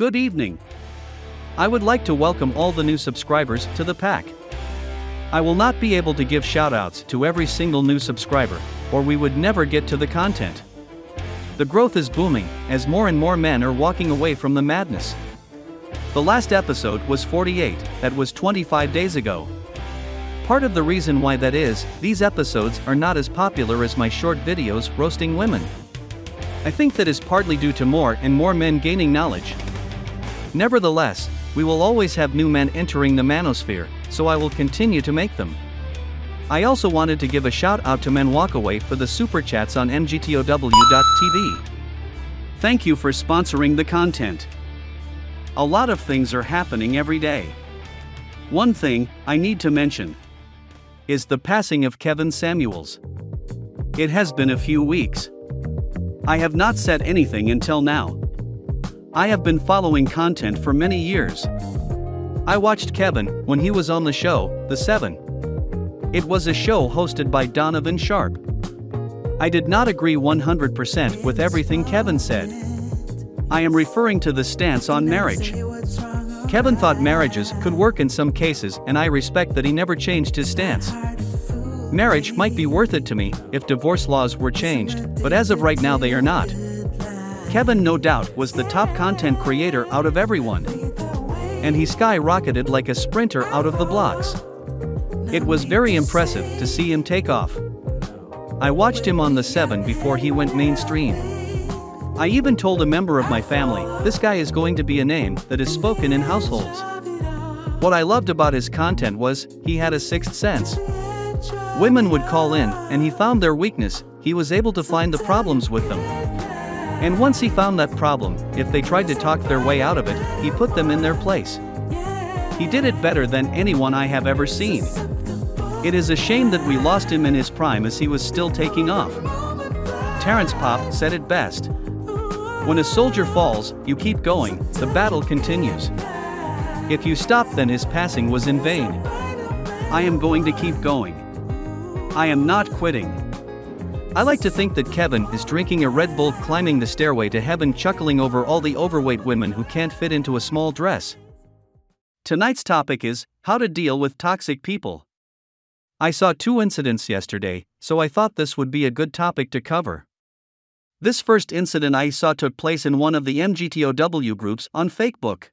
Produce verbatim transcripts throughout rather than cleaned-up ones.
Good evening. I would like to welcome all the new subscribers to the pack. I will not be able to give shoutouts to every single new subscriber, or we would never get to the content. The growth is booming, as more and more men are walking away from the madness. The last episode was forty-eight, that was twenty-five days ago. Part of the reason why that is, these episodes are not as popular as my short videos roasting women. I think that is partly due to more and more men gaining knowledge. Nevertheless, we will always have new men entering the manosphere, so I will continue to make them. I also wanted to give a shout out to Men Walkaway for the super chats on M G T O W dot T V. Thank you for sponsoring the content. A lot of things are happening every day. One thing I need to mention is the passing of Kevin Samuels. It has been a few weeks. I have not said anything until now. I have been following content for many years. I watched Kevin when he was on the show, The Seven. It was a show hosted by Donovan Sharp. I did not agree one hundred percent with everything Kevin said. I am referring to the stance on marriage. Kevin thought marriages could work in some cases, and I respect that he never changed his stance. Marriage might be worth it to me if divorce laws were changed, but as of right now they are not. Kevin no doubt was the top content creator out of everyone. And he skyrocketed like a sprinter out of the blocks. It was very impressive to see him take off. I watched him on The Seven before he went mainstream. I even told a member of my family, this guy is going to be a name that is spoken in households. What I loved about his content was, he had a sixth sense. Women would call in, and he found their weakness, he was able to find the problems with them. And once he found that problem, if they tried to talk their way out of it, he put them in their place. He did it better than anyone I have ever seen. It is a shame that we lost him in his prime as he was still taking off. Terrence Popp said it best. When a soldier falls, you keep going, the battle continues. If you stop, then his passing was in vain. I am going to keep going. I am not quitting. I like to think that Kevin is drinking a Red Bull, climbing the stairway to heaven, chuckling over all the overweight women who can't fit into a small dress. Tonight's topic is how to deal with toxic people. I saw two incidents yesterday, so I thought this would be a good topic to cover. This first incident I saw took place in one of the M G T O W groups on Facebook.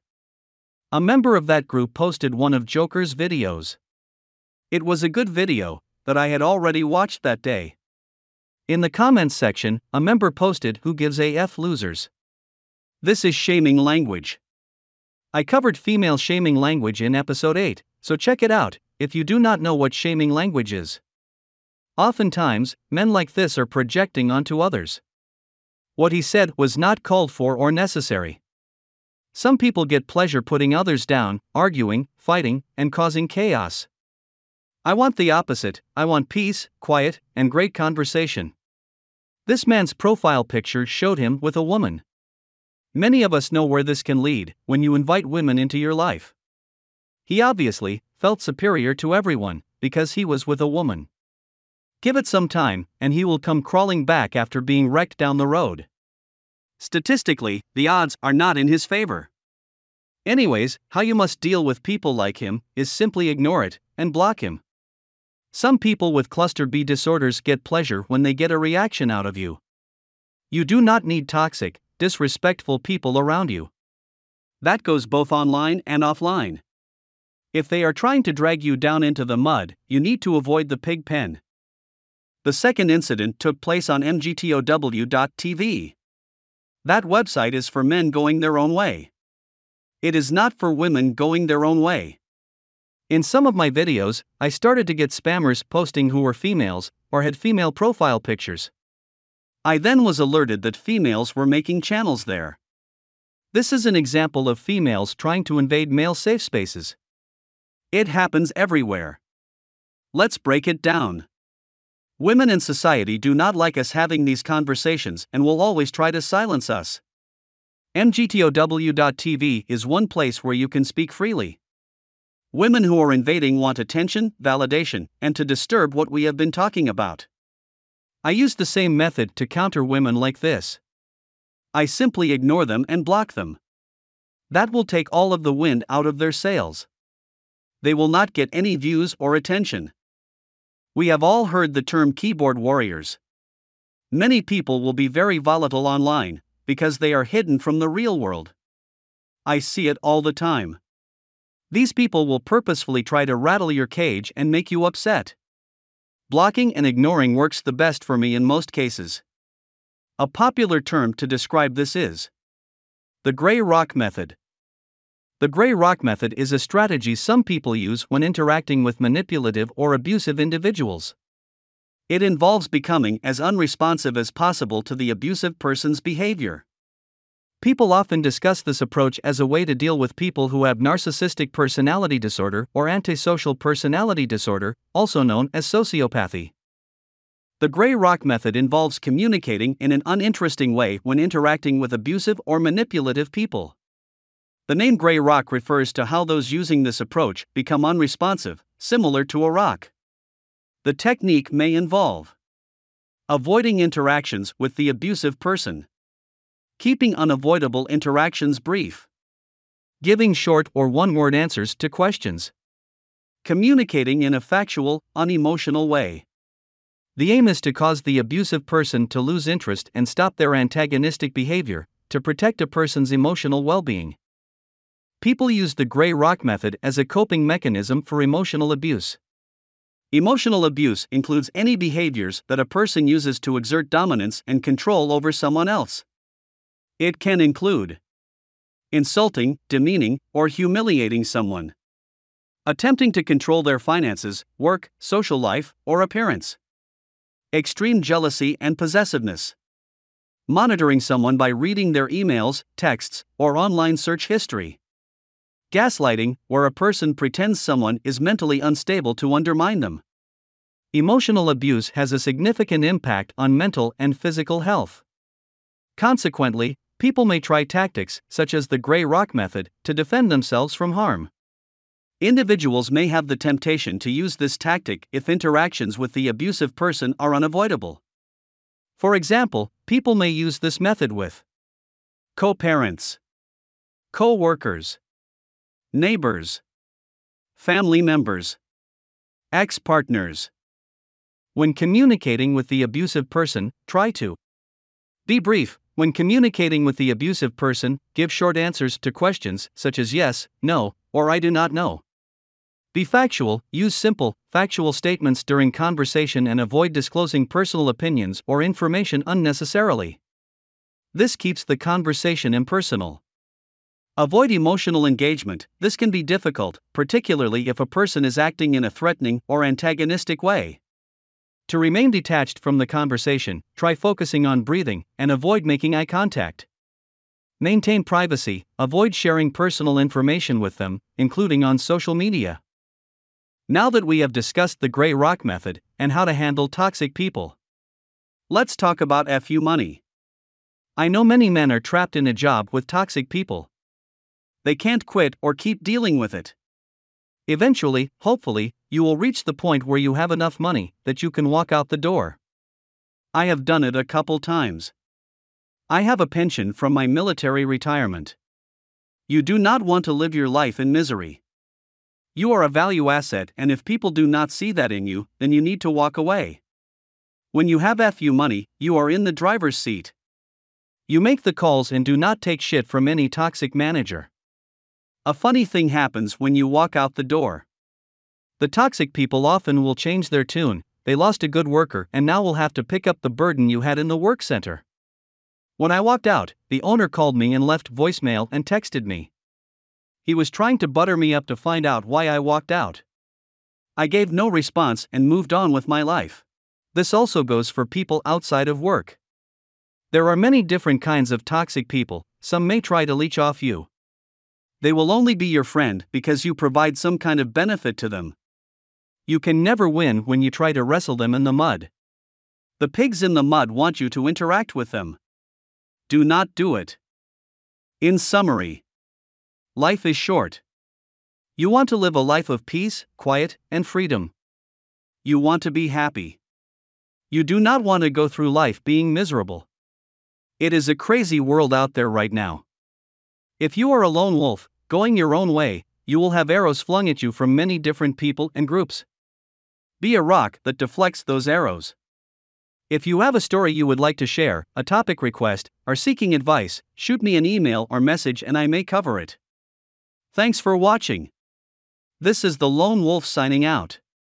A member of that group posted one of Joker's videos. It was a good video that I had already watched that day. In the comments section, a member posted, "Who gives a F losers?" This is shaming language. I covered female shaming language in episode eight, so check it out if you do not know what shaming language is. Oftentimes, men like this are projecting onto others. What he said was not called for or necessary. Some people get pleasure putting others down, arguing, fighting, and causing chaos. I want the opposite. I want peace, quiet, and great conversation. This man's profile picture showed him with a woman. Many of us know where this can lead when you invite women into your life. He obviously felt superior to everyone because he was with a woman. Give it some time, and he will come crawling back after being wrecked down the road. Statistically, the odds are not in his favor. Anyways, how you must deal with people like him is simply ignore it and block him. Some people with cluster B disorders get pleasure when they get a reaction out of you. You do not need toxic, disrespectful people around you. That goes both online and offline. If they are trying to drag you down into the mud, you need to avoid the pig pen. The second incident took place on M G T O W dot T V. That website is for men going their own way. It is not for women going their own way. In some of my videos, I started to get spammers posting who were females or had female profile pictures. I then was alerted that females were making channels there. This is an example of females trying to invade male safe spaces. It happens everywhere. Let's break it down. Women in society do not like us having these conversations and will always try to silence us. M G T O W dot T V is one place where you can speak freely. Women who are invading want attention, validation, and to disturb what we have been talking about. I use the same method to counter women like this. I simply ignore them and block them. That will take all of the wind out of their sails. They will not get any views or attention. We have all heard the term keyboard warriors. Many people will be very volatile online because they are hidden from the real world. I see it all the time. These people will purposefully try to rattle your cage and make you upset. Blocking and ignoring works the best for me in most cases. A popular term to describe this is the gray rock method. The gray rock method is a strategy some people use when interacting with manipulative or abusive individuals. It involves becoming as unresponsive as possible to the abusive person's behavior. People often discuss this approach as a way to deal with people who have narcissistic personality disorder or antisocial personality disorder, also known as sociopathy. The gray rock method involves communicating in an uninteresting way when interacting with abusive or manipulative people. The name gray rock refers to how those using this approach become unresponsive, similar to a rock. The technique may involve avoiding interactions with the abusive person, keeping unavoidable interactions brief, giving short or one-word answers to questions, communicating in a factual, unemotional way. The aim is to cause the abusive person to lose interest and stop their antagonistic behavior, to protect a person's emotional well-being. People use the gray rock method as a coping mechanism for emotional abuse. Emotional abuse includes any behaviors that a person uses to exert dominance and control over someone else. It can include insulting, demeaning, or humiliating someone, attempting to control their finances, work, social life, or appearance, extreme jealousy and possessiveness, monitoring someone by reading their emails, texts, or online search history, gaslighting, where a person pretends someone is mentally unstable to undermine them. Emotional abuse has a significant impact on mental and physical health. Consequently, people may try tactics, such as the gray rock method, to defend themselves from harm. Individuals may have the temptation to use this tactic if interactions with the abusive person are unavoidable. For example, people may use this method with co-parents, co-workers, neighbors, family members, ex-partners. When communicating with the abusive person, try to be brief. When communicating with the abusive person, give short answers to questions such as yes, no, or I do not know. Be factual, use simple, factual statements during conversation and avoid disclosing personal opinions or information unnecessarily. This keeps the conversation impersonal. Avoid emotional engagement. This can be difficult, particularly if a person is acting in a threatening or antagonistic way. To remain detached from the conversation, try focusing on breathing and avoid making eye contact. Maintain privacy, avoid sharing personal information with them, including on social media. Now that we have discussed the gray rock method and how to handle toxic people, let's talk about F U money. I know many men are trapped in a job with toxic people. They can't quit or keep dealing with it. Eventually, hopefully, you will reach the point where you have enough money that you can walk out the door. I have done it a couple times. I have a pension from my military retirement. You do not want to live your life in misery. You are a value asset, and if people do not see that in you, then you need to walk away. When you have F U money, you are in the driver's seat. You make the calls and do not take shit from any toxic manager. A funny thing happens when you walk out the door. The toxic people often will change their tune. They lost a good worker and now will have to pick up the burden you had in the work center. When I walked out, the owner called me and left voicemail and texted me. He was trying to butter me up to find out why I walked out. I gave no response and moved on with my life. This also goes for people outside of work. There are many different kinds of toxic people. Some may try to leech off you. They will only be your friend because you provide some kind of benefit to them. You can never win when you try to wrestle them in the mud. The pigs in the mud want you to interact with them. Do not do it. In summary, life is short. You want to live a life of peace, quiet, and freedom. You want to be happy. You do not want to go through life being miserable. It is a crazy world out there right now. If you are a lone wolf, going your own way, you will have arrows flung at you from many different people and groups. Be a rock that deflects those arrows. If you have a story you would like to share, a topic request, or seeking advice, shoot me an email or message and I may cover it. Thanks for watching. This is the Lone Wolf signing out.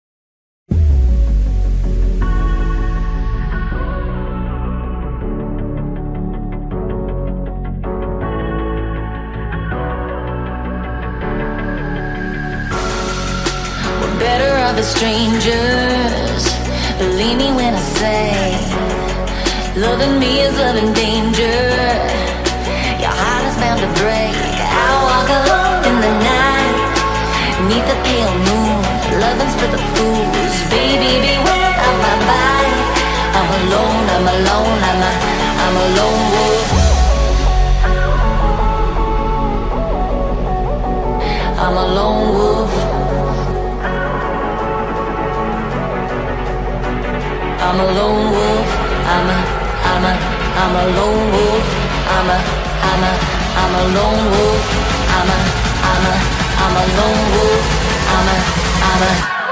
We're better off as strangers. Believe me when I say, loving me is loving danger. Your heart is bound to break. I walk alone in the night, beneath the pale moon. Loving's for the fools. Baby, beware of my bite. I'm alone, I'm alone, I'm a, I'm a lone wolf. I'm a lone wolf. I'm a lone wolf. I'm a, I'm a, I'm a lone wolf. I'm a, I'm a, I'm a lone wolf. I'm a, I'm a, I'm a lone wolf. I'm a, I'm a